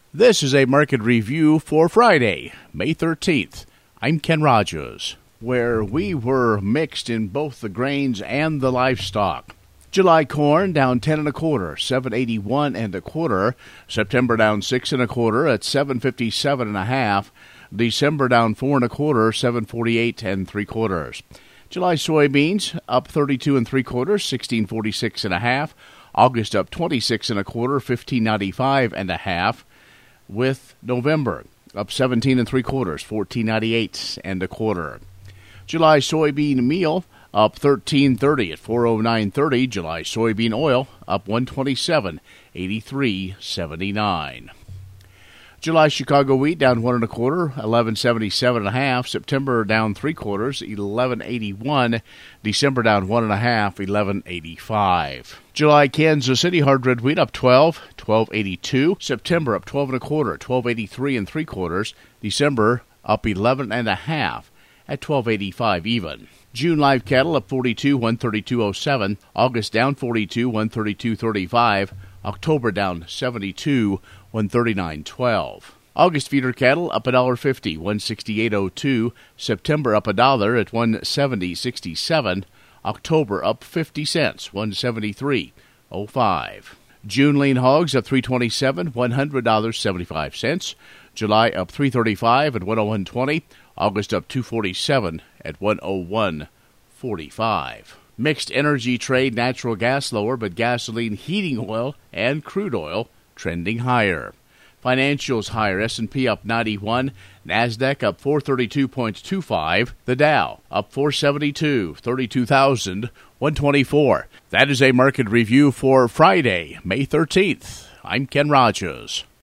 This is a market review for Friday, May 13th. I'm Ken Rogers, where we were mixed in both the grains and the livestock. July corn down 10 1/4, 781 1/4. September down 6 1/4 at 757 1/2. December down 4 1/4, 748 3/4. July soybeans up 32 3/4, 1646 1/2. August up 26 1/4, 1595 1/2. With November up 17 3/4, 1498 1/4. July soybean meal up 13.30 at 409.30. July soybean oil up 127, 83.79. July Chicago wheat down 1 1/4, 1177 1/2. September down 3/4, 1181. December down 1 1/2, 1185. July Kansas City hard red wheat up 12, 1282. September up 12 1/4, 1283 3/4. December up 11 1/2 at 1285 even. June live cattle up 42, 132.07. August down 42, 132.35. October down 72, 139.12. August feeder cattle up $1.50, 168.02. September up $1 at 170.67. October up 50 cents, 173.05. June lean hogs up 327, $100.75. July up 335 at 101.20. August up 247 at 101.45. Mixed energy trade, natural gas lower, but gasoline, heating oil, and crude oil trending higher. Financials higher, S&P up 91, NASDAQ up 432.25, the Dow up 472, 32,124. That is a market review for Friday, May 13th. I'm Ken Rogers.